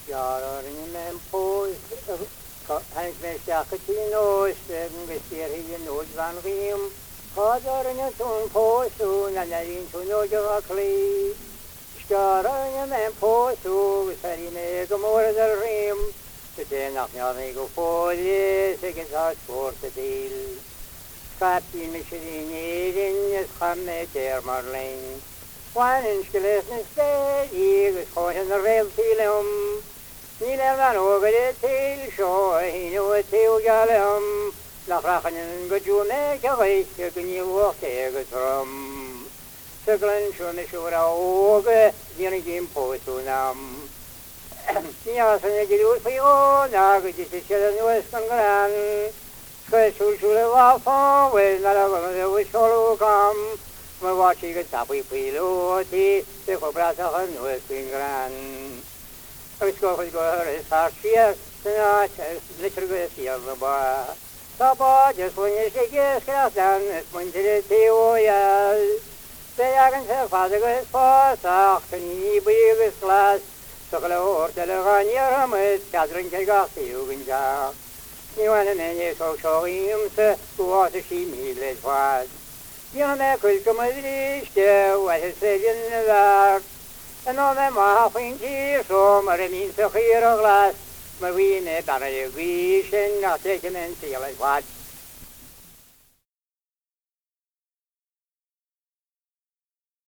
Sjarin men pås, hans mesjaketinos, vestir hi nod van rim, Kadarın tun posu, nanarin tun ojakli, Sjarin men posu, sarine gomordar rim, Sen aknarni go foli, sekiz sporte dil. Kapin mishirin, schamme termarlin. Wanen skelesnes steg, schoen rel tilum. Niler van over til shoin o til galum. Lachrachen gejume kawai, gni woke getrum. Seglen shune shura oge, dirigim potunam. Ja, sen ik doe voor jou, nou, het is de nieuwe spangaan. Schulschule was van, we naar de wissel kwam. Maar wat ik het heb gepiloteerd, de gebracht een nieuwe spangaan. Ik schoof het door het hartje, ja, het letterlijk is hier erbij. Papa, just when you say yes, dan het moet je theoria. De jagen zijn vader is vast, en niet bij je glas. Sokolo ortalagan yaramet kadrin kelgahti uginja. Niwane menye sokshorimse uwası şimilet faz. Yame kulkumadrişte vahesevin var. Enome mahfinki somaremin sekhira glas. Mavine barayagwishen atekemen siyalet faz.